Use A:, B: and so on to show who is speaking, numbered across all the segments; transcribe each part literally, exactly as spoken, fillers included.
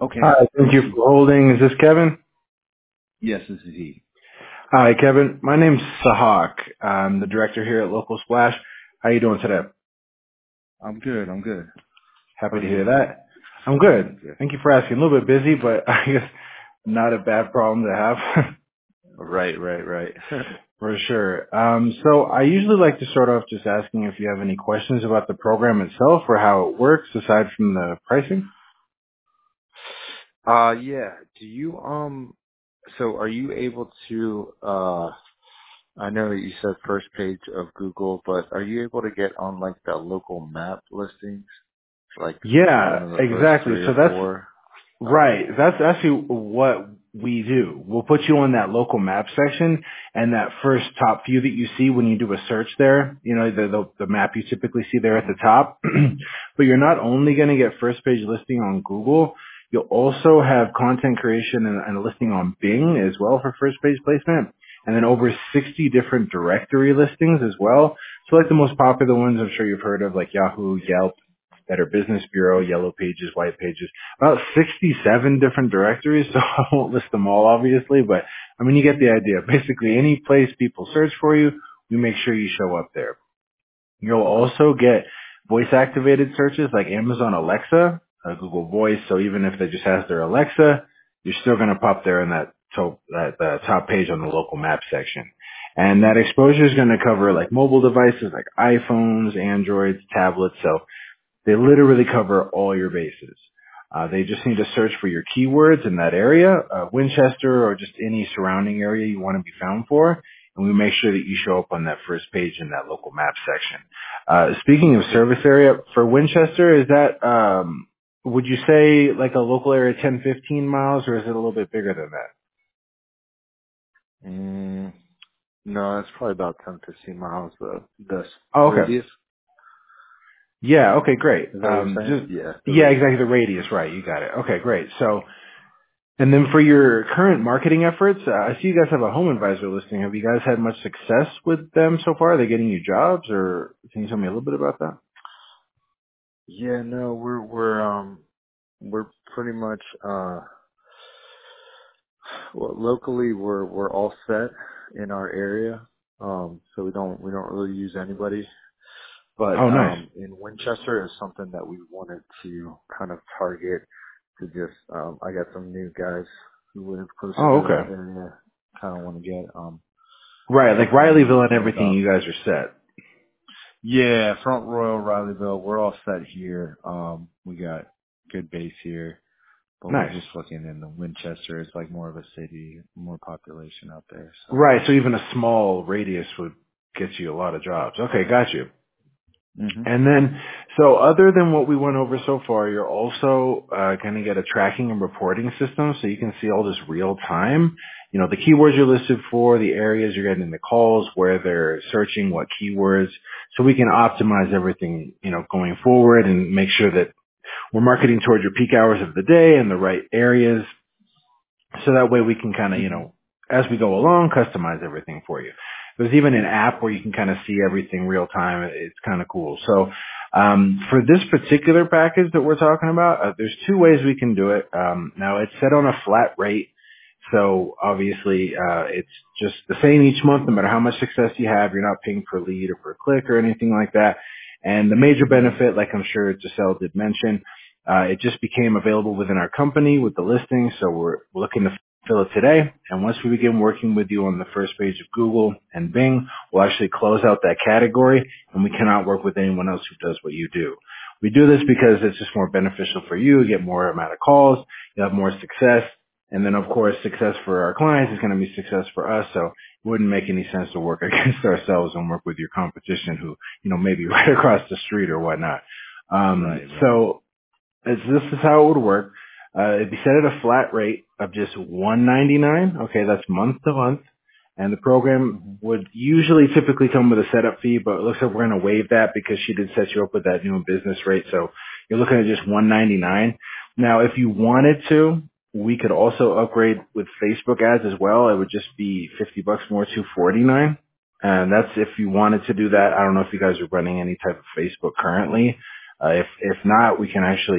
A: Okay.
B: Hi, thank you for holding. Is this Kevin?
A: Yes, this is he.
B: Hi, Kevin. My name's Sahak. I'm the director here at Local Splash. How you doing today?
A: I'm good. I'm good. How
B: Happy
A: are
B: to
A: you
B: hear
A: doing?
B: that. I'm good.
A: Good.
B: Thank you for asking. A little bit busy, but I guess not a bad problem to have.
A: Right, right, right.
B: For sure. Um, so I usually like to start off just asking if you have any questions about the program itself or how it works aside from the pricing.
A: uh, yeah. Do you um? So, are you able to? Uh, I know that you said first page of Google, but are you able to get on like the local map listings, like
B: Yeah,
A: one of the first
B: exactly.
A: three
B: So
A: or
B: that's
A: four?
B: right. That's actually what we do. We'll put you on that local map section and that first top view that you see when you do a search there, you know, the, the, the map you typically see there at
A: Hmm.
B: the top. But you're not only going to get first page listing on Google, you'll also have content creation and, and a listing on Bing as well for first page placement. And then over sixty different directory listings as well. So like the most popular ones I'm sure you've heard of, like Yahoo, Yelp, Better Business Bureau, Yellow Pages, White Pages, about sixty-seven different directories, so I won't list them all obviously, but I mean you get the idea. Basically any place people search for you, we make sure you show up there. You'll
A: Okay.
B: also get voice activated searches like Amazon Alexa, uh, Google Voice, so even if they just has their Alexa, you're still going to pop there in that top, that, the top page on the local map section. And that exposure is going to cover like mobile devices like iPhones, Androids, tablets, so they literally cover all your bases. Uh, they just need to search for your keywords in that area, uh, Winchester or just any surrounding area you want to be found for, and we make sure that you show up on that first page in that local map section. Uh, speaking of service area, for Winchester, is that, um, would you say like a local area ten, fifteen miles, or is it a little bit bigger than that?
A: Mm, no, it's probably about ten, fifteen miles. The the
B: Oh, okay.
A: radius.
B: Yeah, okay, great.
A: Is that what you're
B: Um,
A: saying?
B: just,
A: Yeah, the
B: yeah,
A: radius.
B: exactly, the radius, right, you got it. Okay, great. So, and then for your current marketing efforts, uh, I see you guys have a home advisor listing. Have you guys had much success with them so far? Are they getting you jobs, or can you tell me a little bit about that?
A: Yeah, no, we're we're um we're pretty much uh well locally we're we're all set in our area. Um so we don't we don't really use anybody. But
B: Oh, nice.
A: um in Winchester is something that we wanted to kind of target to just um I got some new guys who live closer
B: Oh,
A: to that
B: okay.
A: area kinda wanna get um
B: Right, like
A: something
B: Rileyville and
A: set
B: everything,
A: up.
B: you guys are set.
A: Yeah, Front Royal, Rileyville, we're all set here. Um we got good base here. But we're
B: Nice.
A: just looking in the Winchester. It's like more of a city, more population out there. So.
B: Right, so even a small radius would get you a lot of jobs. Okay, got you.
A: Mhm.
B: And then, so other than what we went over so far, you're also uh, going to get a tracking and reporting system so you can see all this real time. You know, the keywords you're listed for, the areas you're getting the calls, where they're searching, what keywords, so we can optimize everything, you know, going forward and make sure that we're marketing towards your peak hours of the day and the right areas. So that way we can kind of, you
A: Mhm.
B: know, as we go along, customize everything for you. There's even an app where you can kind of see everything real time. It's kind of cool. So um, for this particular package that we're talking about, uh, there's two ways we can do it. Um, now it's set on a flat rate. So obviously uh, it's just the same each month, no matter how much success you have. You're not paying per lead or per click or anything like that. And the major
A: Mhm.
B: benefit, like I'm sure Giselle did mention, uh, it just became available within our company with the listing, so we're looking to fill it today. And once we begin working with you on the first page of Google and Bing, we'll actually close out that category, and we cannot work with anyone else who does what you do. We do this because it's just more beneficial for you. You get more amount of calls, you have more success, and then of course success for our clients is going to be success for us. So it wouldn't make any sense to work against ourselves and work with your competition who, you know, maybe right across the street or whatnot. Um,
A: Right. Right.
B: so as this is how it would work. Uh, it'd be set at a flat rate of just one ninety-nine. Okay, that's month to month, and the program
A: Mhm.
B: would usually typically come with a setup fee, but it looks like we're going to waive that because she did set you up with that new business rate. So you're looking at just one ninety-nine. Now, if you wanted to, we could also upgrade with Facebook ads as well. It would just be fifty bucks more, two forty-nine. And that's if you wanted to do that. I don't know if you guys are running any type of Facebook currently. Uh, if if not, we can actually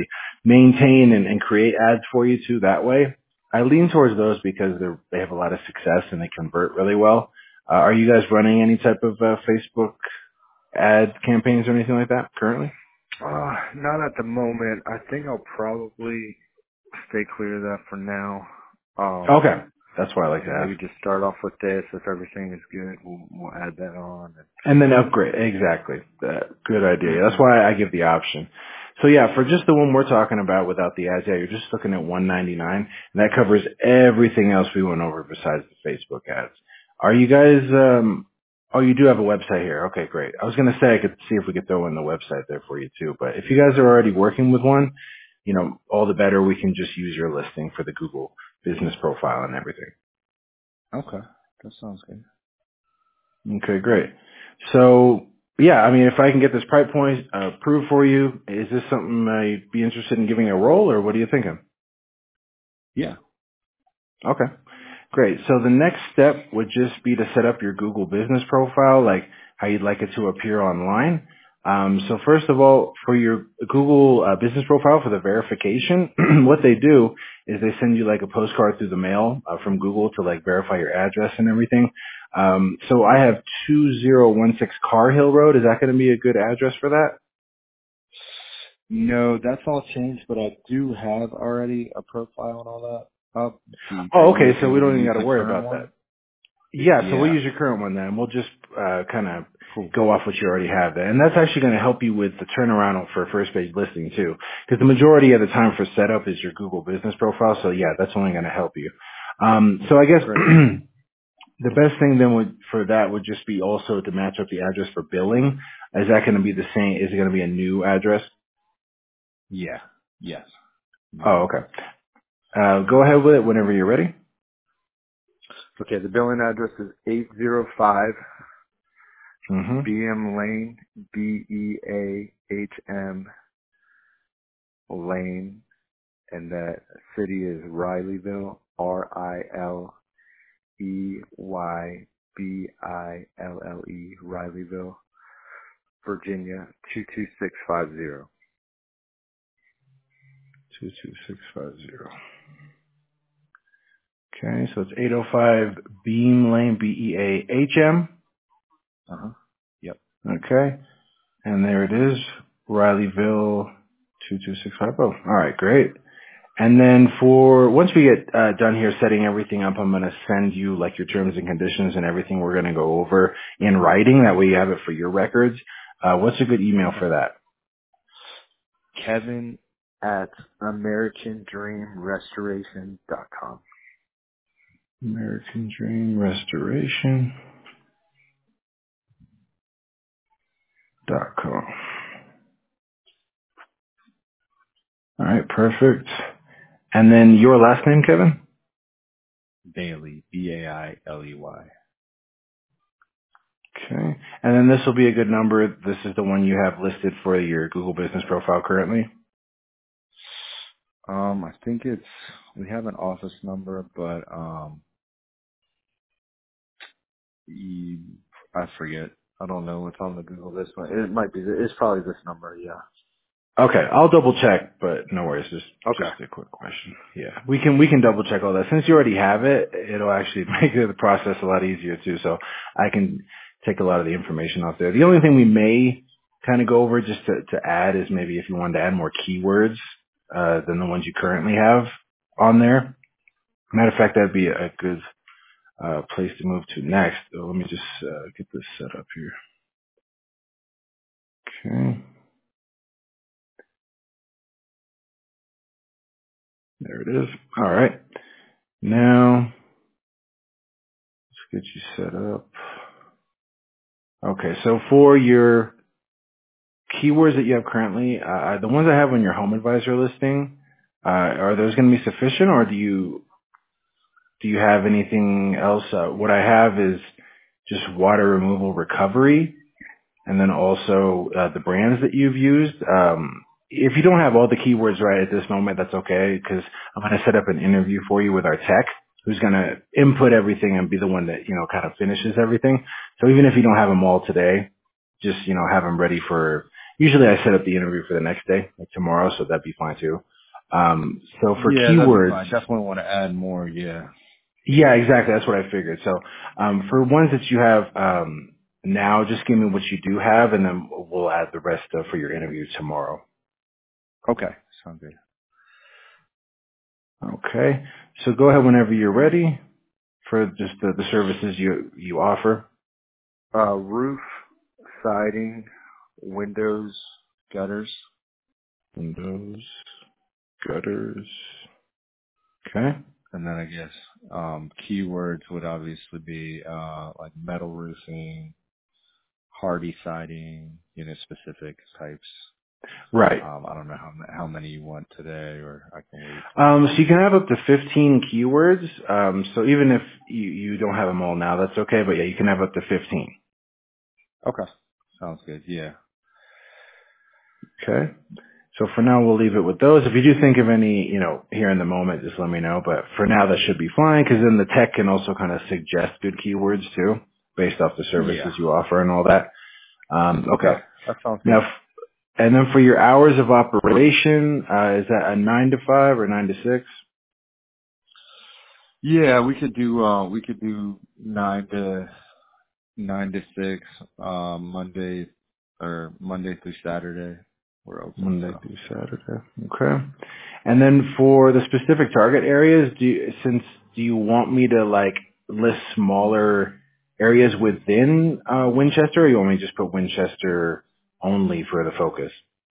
B: maintain and, and create ads for you too that way. I lean towards those because they're, they have a lot of success and they convert really well. Uh, are you guys running any type of uh, Facebook ad campaigns or anything like that currently?
A: Uh, not at the moment. I think I'll probably stay clear of that for now. Um,
B: Okay. That's why I like to ask.
A: maybe just start off with this. If everything is good, we'll, we'll add that on.
B: And then upgrade. Exactly. Uh, good idea.
A: And,
B: That's why I give the option. So yeah, for just the one we're talking about without the ads, yeah, you're just looking at one ninety-nine, and that covers everything else we went over besides the Facebook ads. Are you guys? Um, oh, you do have a website here. Okay, great. I was gonna say I could see if we could throw in the website there for you too, but if you guys are already working with one, you know, all the better. We can just use your listing for the Google business profile and everything.
A: and okay, that sounds good.
B: Okay, great. So, yeah, I mean, if I can get this price point uh, approved for you, is this something uh, you'd be interested in giving a roll, or what are you thinking?
A: Yeah.
B: Okay. Great. So the next step would just be to set up your Google business profile, like how you'd like it to appear online. Um, so first of all, for your Google uh, business profile for the verification, what they do is they send you like a postcard through the mail uh, from Google to like verify your address and everything. Um, so I have two zero one six Car Hill Road. Is that going to be a good address for that?
A: No, that's all changed, but I do have already a profile and all that up. Do, are
B: Oh,
A: you
B: okay. So we
A: able to
B: don't even
A: use
B: got to
A: the
B: worry
A: current
B: about that.
A: one?
B: Yeah, so we'll
A: Yeah.
B: use your current one then. We'll just uh, kind of
A: Cool.
B: go off what you already have there. And that's actually going to help you with the turnaround for first page listing too. Because the majority of the time for setup is your Google business profile. So yeah, that's only going to help you. Um, so I guess
A: Great.
B: the best thing then would, for that would just be also to match up the address for billing. Is that going to be the same? Is it going to be a new address?
A: Yeah. Yes.
B: Oh,
A: No.
B: okay. Uh, go ahead with it whenever you're ready.
A: Okay, the billing address is eight oh five
B: Mm-hmm.
A: B M Lane, B E A H M Lane, and that city is Rileyville, R I L E Y B I L L E, Rileyville, Virginia, two two six five zero.
B: two two six five zero. Okay, so it's eight oh five Beam Lane, B E A H M.
A: Uh-huh. Yep.
B: Okay. And there it is, Rileyville two two six five zero. All right, great. And then for, once we get uh, done here setting everything up, I'm going to send you like your terms and conditions and everything we're going to go over in writing. That way you have it for your records. Uh, what's a good email
A: Okay.
B: for that?
A: Kevin at American Dream Restoration dot com.
B: American Dream Restoration dot com. All right, perfect. And then your last name, Kevin?
A: Bailey, B A I L E Y.
B: Okay. And then this will be a good number. This is the one you have listed for your Google business profile currently.
A: Um, I think it's, we have an office number, but, um, e- I forget. I don't know what's on the Google this one. It might be, it's probably this number, yeah.
B: Okay, I'll double check, but no worries. Just
A: Okay.
B: just a quick question. Yeah, we can we can double check all that. Since you already have it, it'll actually make the process a lot easier too. So I can take a lot of the information off there. The only thing we may kind of go over just to to add is maybe if you wanted to add more keywords uh, than the ones you currently have on there. Matter of fact, that'd be a good uh, place to move to next. So let me just uh, get this set up here. Okay, there it is. All right, now let's get you set up. Okay, so for your keywords that you have currently, uh, the ones I have on your Home Advisor listing, uh, are those going to be sufficient, or do you do you have anything else? Uh, what I have is just water removal recovery, and then also uh, the brands that you've used. Um, if you don't have all the keywords right at this moment, that's okay, because I'm going to set up an interview for you with our tech, who's going to input everything and be the one that, you know, kind of finishes everything. So even if you don't have them all today, just, you know, have them ready for Usually I set up the interview for the next day, like tomorrow, so that'd be fine too. Um, so for
A: Yeah, that'd be
B: keywords,
A: fine. Definitely want to add more. Yeah.
B: yeah, exactly. That's what I figured. So um, for ones that you have um, now, just give me what you do have, and then we'll add the rest uh, for your interview tomorrow.
A: Okay. Sounds good.
B: Okay. So go ahead whenever you're ready for just the, the services you you offer.
A: Uh, roof, siding, windows, gutters.
B: Windows, gutters. Okay.
A: And then I guess um, keywords would obviously be uh, like metal roofing, hardy siding, you know, specific types.
B: Right.
A: Um, I don't know how ma- how many you want today, or I can wait.
B: Um, so you can have up to fifteen keywords. Um, so even if you, you don't have them all now, that's okay. But yeah, you can have up to fifteen.
A: Okay, sounds good. Yeah.
B: Okay. So for now, we'll leave it with those. If you do think of any, you know, here in the moment, just let me know. But for now, that should be fine because then the tech can also kind of suggest good keywords too, based off the
A: Yeah.
B: services you offer and all that. Um,
A: Okay,
B: okay.
A: that sounds
B: Now,
A: good.
B: f- and then for your hours of operation, uh, is that a nine to five or nine to six?
A: Yeah, we could do uh, we could do nine to nine to six, um, Monday or Monday through Saturday. We're open,
B: Monday
A: so.
B: through Saturday. Okay. And then for the specific target areas, do you, since do you want me to like list smaller areas within uh, Winchester, or you want me to just put Winchester only for the focus?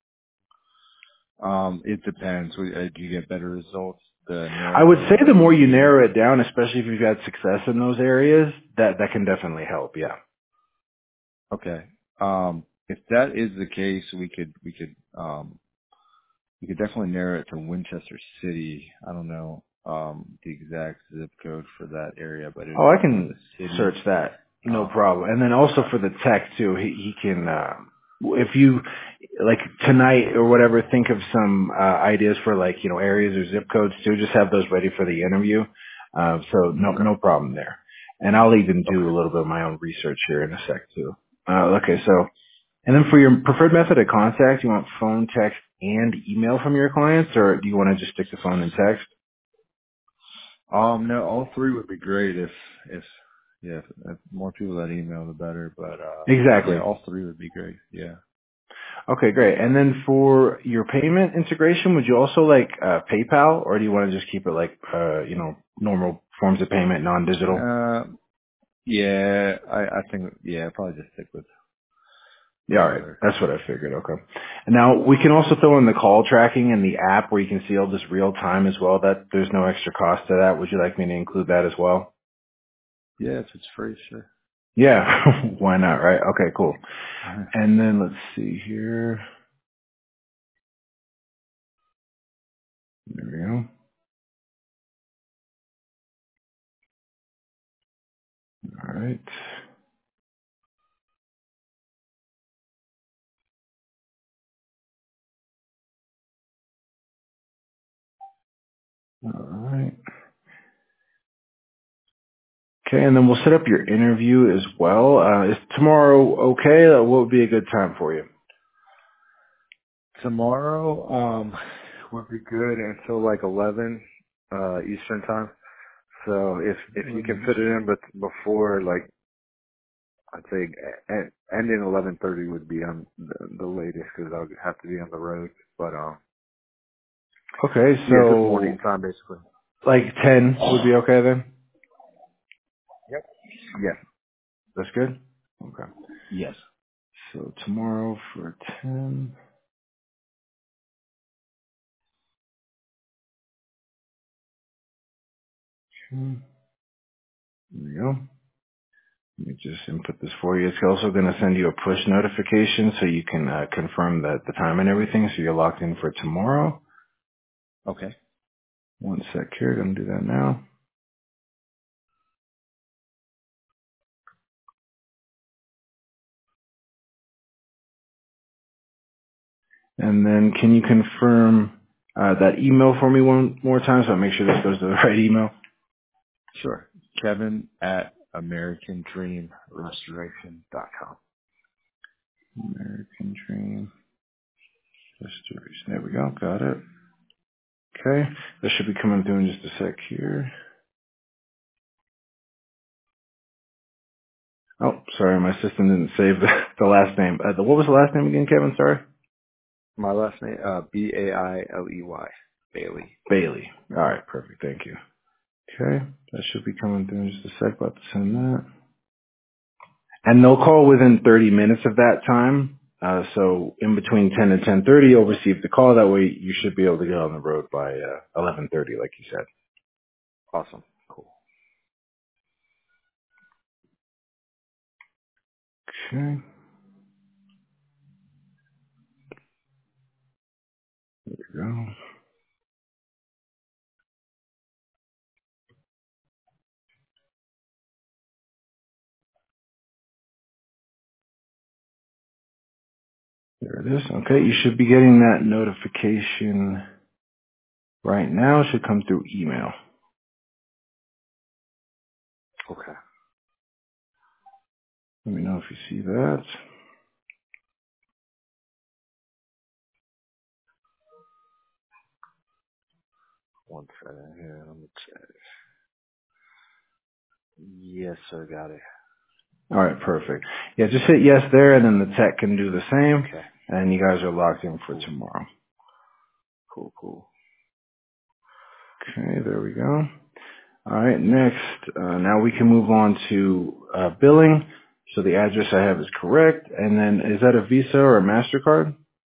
A: Um, it depends. We, uh, do you get better results the
B: I would
A: narrower
B: say the
A: the
B: more you
A: area?
B: narrow it down, especially if you've had success in those areas, that that can definitely help. Yeah.
A: Okay. Um, if that is the case, we could we could um, we could definitely narrow it to Winchester City. I don't know um, the exact zip code for that area, but it,
B: Oh, I
A: for the
B: can search
A: city.
B: that. No
A: Um,
B: problem. And then also
A: okay.
B: for the tech too, he, he can, uh, if you, like tonight or whatever, think of some, uh, ideas for like, you know, areas or zip codes too, just have those ready for the interview. Uh, so no,
A: Okay.
B: no problem there. And I'll even do
A: Okay.
B: a little bit of my own research here in a sec too. Uh, okay, so, and then for your preferred method of contact, you want phone, text, and email from your clients, or do you want to just stick to phone and text?
A: Um, no, all three would be great if, if, yeah, if, if more people that email, the better. But, uh, yeah,
B: Exactly.
A: all three would be great. Yeah.
B: Okay, great. And then for your payment integration, would you also like uh, PayPal, or do you want to just keep it like uh, you know normal forms of payment, non-digital?
A: Uh, yeah, I, I think, yeah, probably just stick with
B: Yeah, all right.
A: regular.
B: That's what I figured. Okay. And now we can also throw in the call tracking in the app where you can see all this real time as well. That there's no extra cost to that. Would you like me to include that as well?
A: Yeah, if it's free, sure.
B: Yeah. Why not? Right. Okay. Cool. And then let's see here. There we go. All right. All right. Okay, and then we'll set up your interview as well. Uh, is tomorrow okay? Uh, What would be a good time for you?
A: Tomorrow, um, would be good until like eleven, uh, Eastern time. So if, if you can
B: eleven
A: fit it
B: Eastern.
A: in, but before like, I'd say e- ending eleven thirty would be on the, the latest because I'll have to be on the road. But, um,
B: Okay,
A: yeah, just morning
B: so
A: time basically.
B: like ten would be okay then?
A: Yep. Yes.
B: That's good? Okay.
A: Yes.
B: So tomorrow for ten. Okay, there we go. Let me just input this for you. It's also going to send you a push notification so you can uh, confirm that the time and everything so you're locked in for tomorrow.
A: Okay.
B: One sec here. Going to do that now. And then can you confirm uh, that email for me one more time so I make sure this goes to the right email?
A: Sure. Kevin at American Dream Restoration dot com.
B: American Dream. Distribution. There we go. Got it. Okay. That should be coming through in just a sec here. Oh, sorry, my system didn't save the, the last name. Uh, the, what was the last name again, Kevin? Sorry.
A: My last name, uh, B A I L E Y, Bailey.
B: Bailey. All right, perfect. Thank you. Okay, that should be coming through in just a sec. About to send that. And they'll call within thirty minutes of that time. Uh, so in between ten and ten thirty, you'll receive the call. That way you should be able to get on the road by uh, eleven thirty, like you said.
A: Awesome. Cool.
B: Okay, there we go. There it is. Okay, you should be getting that notification right now. It should come through email.
A: Okay.
B: Let me know if you see that.
A: One second here. Let me check. Yes, sir. Got it.
B: All right, perfect. Yeah, just hit yes there, and then the tech can do the same,
A: Okay.
B: and you guys are locked in for
A: Cool.
B: tomorrow.
A: Cool. Cool.
B: Okay, there we go. All right, next, uh, now we can move on to uh, billing. So the address I have is correct, and then is that a Visa or a MasterCard?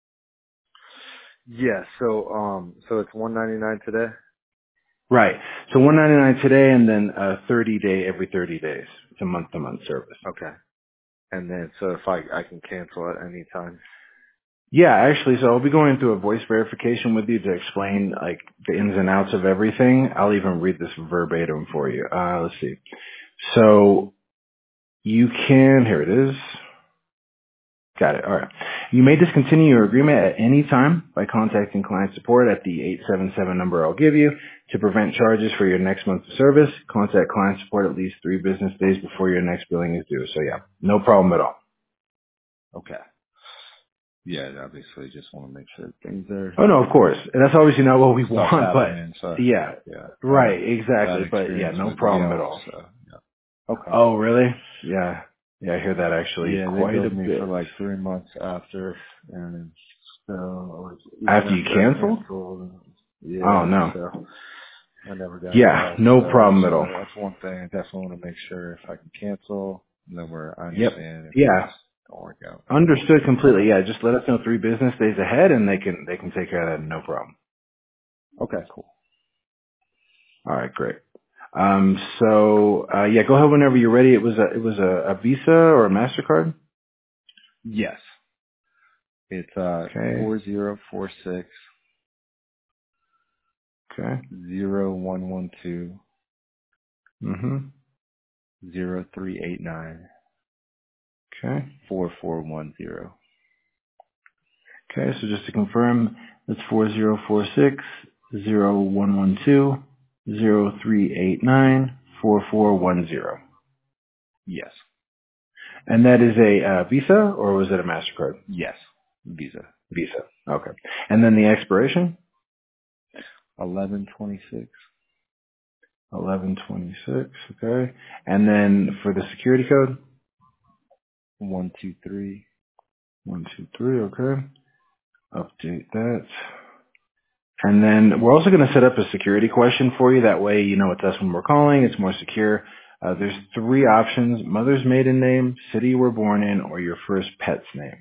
A: Yeah. So, um, so it's one ninety nine today.
B: Right. So one ninety-nine today, and then a thirty day every thirty days. It's a month to month service.
A: Okay. And then, so if I I can cancel at any time.
B: Yeah, actually, so I'll be going through a voice verification with you to explain like the ins and outs of everything. I'll even read this verbatim for you. Uh, let's see. So you can, here it is. Got it. All right. You may discontinue your agreement at any time by contacting client support at the eight seven seven number I'll give you. To prevent charges for your next month of service, contact client support at least three business days before your next billing is due. So yeah, no problem at all.
A: Okay. Yeah. Obviously, just want to make sure things are
B: Oh no, of course. And that's obviously not what we
A: stuff
B: want, but
A: happening. So
B: yeah,
A: yeah, I had
B: right,
A: a bad
B: exactly. But yeah,
A: experience
B: no
A: with
B: problem at
A: Yelp.
B: all.
A: So yeah. Okay.
B: Oh really? Yeah. Yeah, I hear that actually
A: Yeah, they
B: quite a
A: billed me for
B: bit.
A: like three months after, and so like, even
B: After you
A: after I
B: canceled?
A: canceled,
B: Oh
A: yeah,
B: no.
A: so I never got it
B: Yeah,
A: back.
B: no
A: So,
B: problem at
A: so
B: all.
A: that's one thing. I definitely want to make sure if I can cancel, then we're I
B: Yep.
A: understand if things
B: Yeah.
A: don't work out.
B: Understood completely.
A: Okay.
B: Yeah, just let us know three business days ahead, and they can they can take care of that. No problem.
A: Okay. Cool.
B: All right, great. Um, so uh, yeah, go ahead whenever you're ready. It was a it was a, a Visa or a Mastercard.
A: Yes, it's uh
B: Okay.
A: four zero four six
B: Okay.
A: zero one one two
B: Mhm.
A: zero three eight nine
B: Okay.
A: four four one zero.
B: Okay. So just to confirm, it's four zero four six zero one one two zero three eight nine four four one zero.
A: Yes.
B: And that is a uh, Visa or was it a Mastercard?
A: Yes. Visa.
B: Visa. Okay. And then the expiration.
A: Eleven twenty six.
B: eleven twenty-six, okay. And then for the security code,
A: One two three.
B: one two three, okay. Update that. And then we're also going to set up a security question for you. That way you know it's us when we're calling. It's more secure. Uh, there's three options: mother's maiden name, city you were born in, or your first pet's name.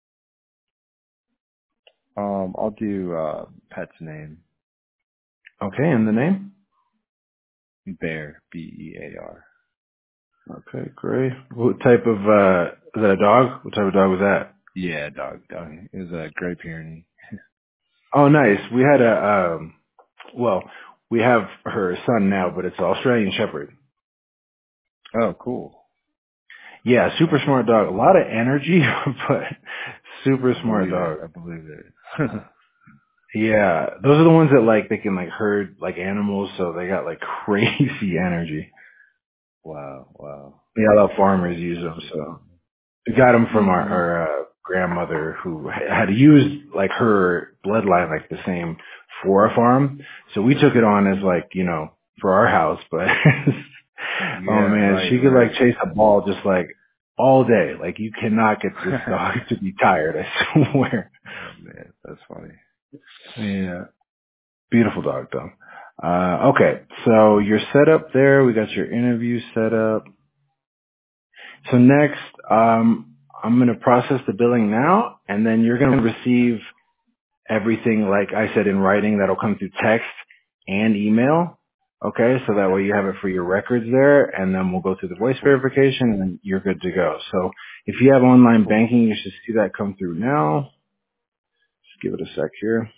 A: Um, I'll do uh pet's name.
B: Okay, and the name?
A: Bear. B E A R.
B: Okay, great. What type of, uh, is that a dog? What type of dog was that?
A: Yeah, dog. Dog. It was a Great Pyrenees.
B: Oh, nice. We had a, um, well, we have her son now, but it's an Australian Shepherd.
A: Oh, cool.
B: Yeah, super
A: Nice.
B: smart dog. A lot of energy, but super
A: I
B: smart
A: believe it.
B: dog.
A: I believe it.
B: Yeah, those are the ones that like they can like herd like animals, so they got like crazy energy.
A: wow. Wow.
B: Yeah, a lot of
A: That's
B: farmers
A: uh,
B: use
A: that's
B: them,
A: super
B: so
A: cool.
B: we got them from our
A: Mhm.
B: our uh, grandmother who had used like her bloodline, like the same for a farm. So we took it on as like, you know, for our house, but oh
A: Yeah,
B: man,
A: right,
B: she could like
A: right.
B: chase a ball just like all day. Like you cannot get this dog to be tired, I swear.
A: Oh man, that's funny.
B: Yeah. Beautiful dog though. Uh, okay. So you're set up there. We got your interview set up. So next, um, I'm going to process the billing now, and then you're going to receive everything, like I said, in writing. That'll come through text and email. Okay, so that
A: Okay,
B: way you have it for your records there, and then we'll go through the voice
A: cool,
B: verification, and then you're good to go. So if you have online
A: cool.
B: banking, you should see that come through now. Just give it a sec here.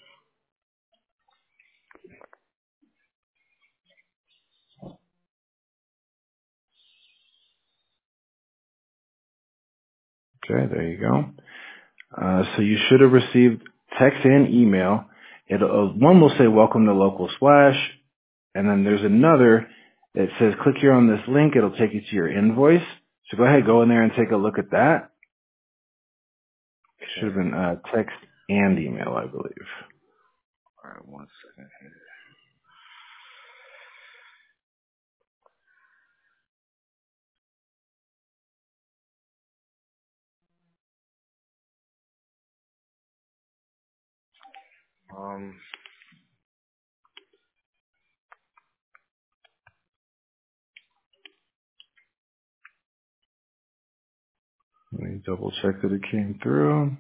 B: Okay, there you go. Uh, so you should have received text and email. It uh, one will say "Welcome to Local Splash," and then there's another that says "Click here on this link." It'll take you to your invoice. So go ahead, go in there and take a look at that. Should have
A: Okay.
B: been uh, text and email, I believe.
A: All right, one second here. Um,
B: Let me double check that it came through.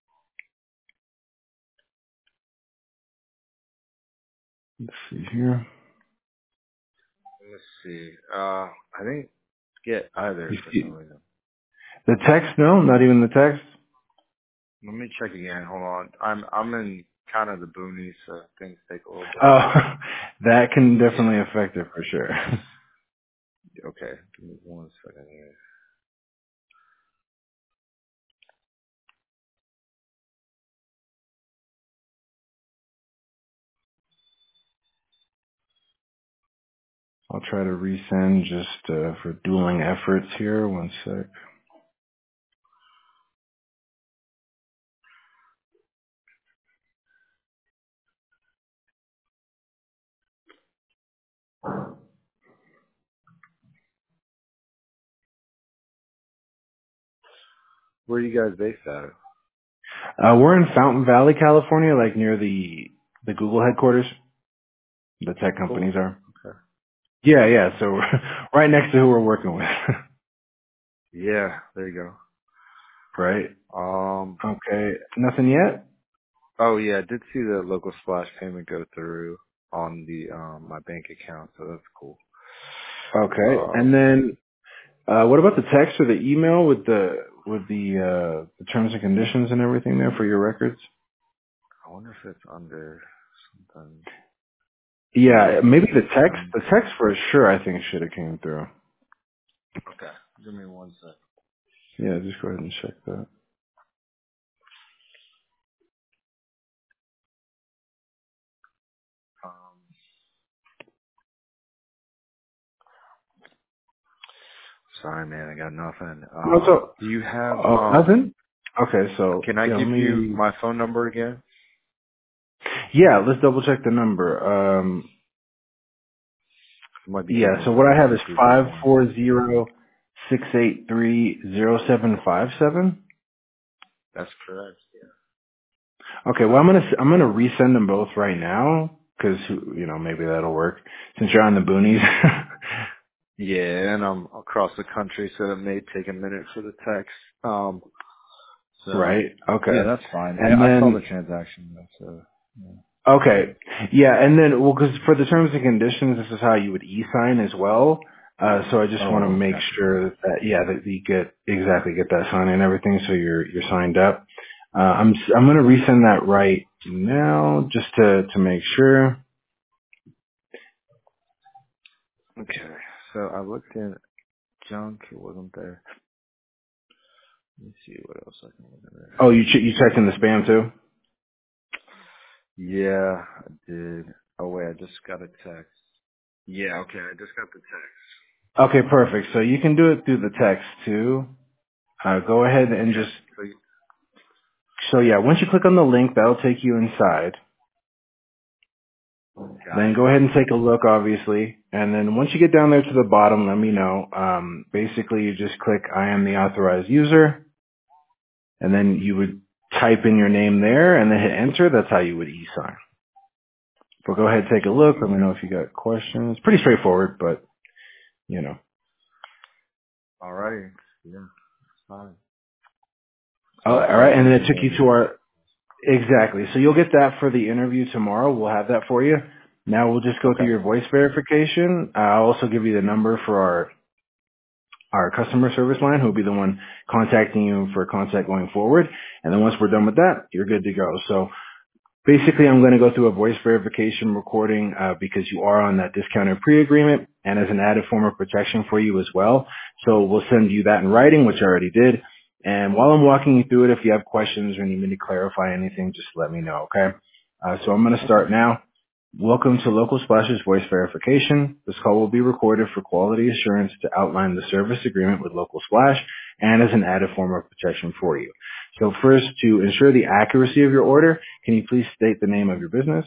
B: Let's see here.
A: let's see. Uh, I didn't get either
B: You
A: for some
B: see
A: reason.
B: the text? No, not even the text.
A: Let me check again. Hold on. I'm I'm in kind of the boonies, so things take a little bit.
B: Oh, that can
A: Yeah.
B: definitely affect it for sure.
A: Okay. Give me one second here.
B: I'll try to resend just uh, for dueling efforts here. One sec.
A: Where are you guys based out of?
B: Uh, we're in Fountain Valley, California, like near the the Google headquarters. The
A: Oh,
B: tech
A: cool.
B: companies are.
A: Okay.
B: Yeah, yeah. So we're right next to who we're working with.
A: Yeah. There you
B: Right.
A: go. Um.
B: Okay. Nothing yet.
A: Oh yeah, I did see the local splash payment go through on the um my bank account, so that's cool.
B: Okay. And
A: Um.
B: then uh, what about the text or the email with the with the uh, the terms and conditions and everything there for your records?
A: I wonder if it's under something.
B: Yeah,
A: Yeah,
B: maybe
A: maybe
B: the
A: it's
B: text.
A: under.
B: The text for sure, I think should have came through.
A: Okay. Give me one sec.
B: Yeah, just go ahead and check that.
A: Um. Sorry, man. I got nothing.
B: No,
A: Um.
B: so
A: Do you have
B: oh,
A: um?
B: nothing. Okay, so
A: Can I
B: yeah, let
A: give you
B: me.
A: my phone number again?
B: Yeah, let's double check the number. Um,
A: It might be
B: yeah, so
A: different
B: what I
A: than
B: have
A: the
B: is
A: Google
B: five
A: one.
B: four zero six eight three zero seven five seven.
A: That's correct. Yeah.
B: Okay, well I'm gonna s- I'm gonna resend them both right now because you know maybe that'll work since you're on the boonies.
A: Yeah, and I'm across the country, so it may take a minute for the text. Um. So
B: Right.
A: yeah,
B: Okay.
A: that's fine.
B: And
A: I, I saw the
B: then
A: transaction. though, So yeah.
B: okay, yeah, and then well, because for the terms and conditions, this is how you would e-sign as well. Uh, so I just want to
A: Oh,
B: make
A: okay.
B: sure that yeah that you get exactly get that sign and everything, so you're you're signed up. Uh, I'm s- I'm gonna resend that right now just to to make sure.
A: Okay. So I looked in junk. It wasn't there. Let me see what else I can look in there.
B: Oh, you ch- you checked in the spam too?
A: Yeah, I did. Oh wait, I just got a text. Yeah, okay, I just got the text.
B: Okay, perfect. So you can do it through the text too. Uh, go ahead and
A: Okay.
B: just
A: So you-
B: So yeah, once you click on the link, that'll take you inside.
A: Got
B: Then
A: it.
B: go ahead and take a look, obviously. And then once you get down there to the bottom, let me know. Um, basically, you just click I am the authorized user, and then you would type in your name there and then hit enter. That's how you would e-sign. But go ahead, take a look. Let me know if you got questions. Pretty straightforward, but, you know.
A: All right. Yeah. Fine.
B: Oh,
A: So
B: all
A: I'll
B: right, and then
A: use
B: it took you to
A: the
B: our, exactly. So you'll get that for the interview tomorrow. We'll have that for you. Now we'll just go through
A: okay.
B: your voice verification. Uh, I'll also give you the number for our our customer service line, who will be the one contacting you for contact going forward. And then once we're done with that, you're good to go. So basically, I'm going to go through a voice verification recording uh, because you are on that discounted pre-agreement and as an added form of protection for you as well. So we'll send you that in writing, which I already did. And while I'm walking you through it, if you have questions or need me to clarify anything, just let me know, okay? Uh, so I'm going to
A: Okay.
B: start now. Welcome to Local Splash's voice verification. This call will be recorded for quality assurance to outline the service agreement with Local Splash and as an added form of protection for you. So first, to ensure the accuracy of your order, can you please state the name of your business?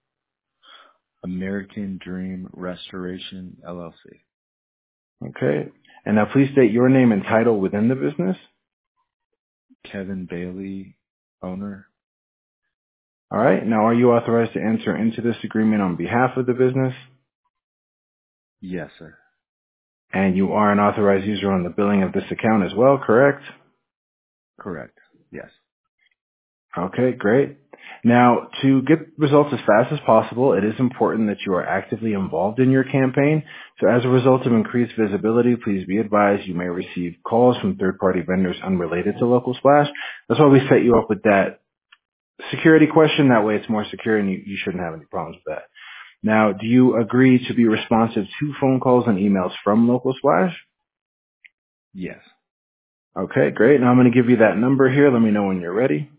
A: American Dream Restoration L L C.
B: Okay. And now please state your name and title within the business.
A: Kevin Bailey, owner.
B: All right. Now, are you authorized to enter into this agreement on behalf of the business?
A: Yes, sir.
B: And you are an authorized user on the billing of this account as well, correct?
A: Correct. Yes.
B: Okay, great. Now, to get results as fast as possible, it is important that you are actively involved in your campaign. So as a result of increased visibility, please be advised you may receive calls from third-party vendors unrelated to Local Splash. That's why we set you up with that security question. That way it's more secure and you, you shouldn't have any problems with that. Now, do you agree to be responsive to phone calls and emails from Local Splash?
A: Yes.
B: Okay, great. Now I'm going to give you that number here. Let me know when you're ready.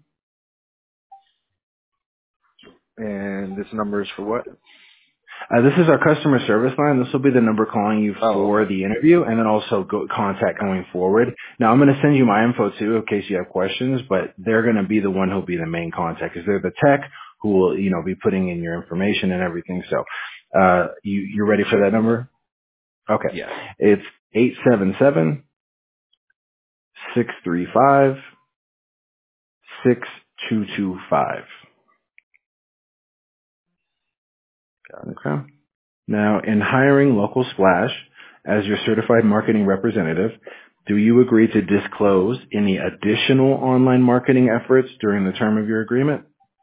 A: And this number is for what?
B: Uh, this is our customer service line. This will be the number calling you
A: Oh,
B: for
A: okay.
B: the interview and then also go contact
A: Got
B: going forward. Now I'm going to send you my info too in case you have questions, but they're going to be the one who'll be the main contact because they're the tech who will, you know, be putting in your information and everything. So, uh, you, you're ready
A: it.
B: for that
A: Sure. Yeah.
B: number? Okay.
A: Yes.
B: It's eight seven seven, six three five, six two two five.
A: Got it.
B: Okay. Now, in hiring Local Splash as your certified marketing representative, do you agree to disclose any additional online marketing efforts during the term of your agreement?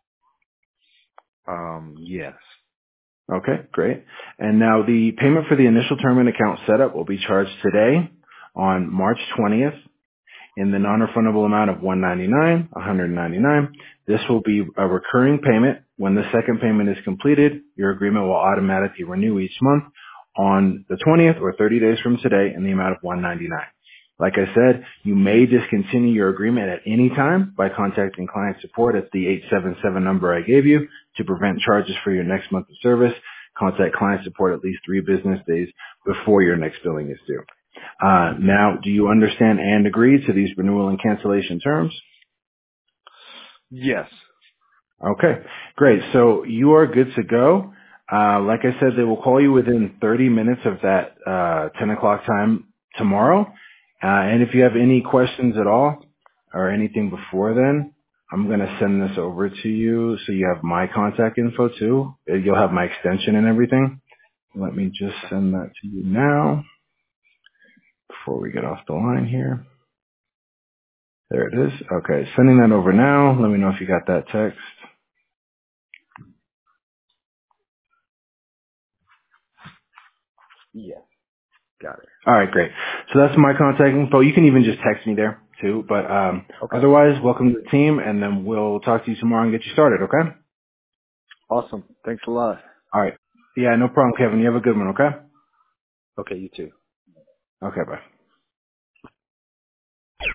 A: Um, yes.
B: Okay, great. And now the payment for the initial term and account setup will be charged today on March twentieth in the non-refundable amount of one hundred ninety-nine dollars, one hundred ninety-nine dollars. This will be a recurring payment. When the second payment is completed, your agreement will automatically renew each month on the twentieth or thirty days from today in the amount of one hundred ninety-nine dollars. Like I said, you may discontinue your agreement at any time by contacting client support at the eight seven seven number I gave you to prevent charges for your next month of service. Contact client support at least three business days before your next billing is due. Uh, now, do you understand and agree to these renewal and cancellation terms?
A: Yes.
B: Okay, great. So you are good to go. Uh, like I said, they will call you within thirty minutes of that uh, ten o'clock time tomorrow. Uh, and if you have any questions at all or anything before then, I'm going to send this over to you so you have my contact info too. Uh, You'll have my extension and everything. Let me just
A: Okay.
B: send that to you now before we get off the line here. There it is. Okay, sending that over now. Let me know if you got that text.
A: Yes. Got it.
B: All right, great. So that's my contact info. You can even just text me there too. But um,
A: Okay.
B: otherwise, welcome to the team, and then we'll talk to you tomorrow and get you started. Okay?
A: Awesome. Thanks a lot.
B: All right. Yeah, no problem, Kevin. You have a good one. Okay?
A: Okay. You too.
B: Okay. Bye.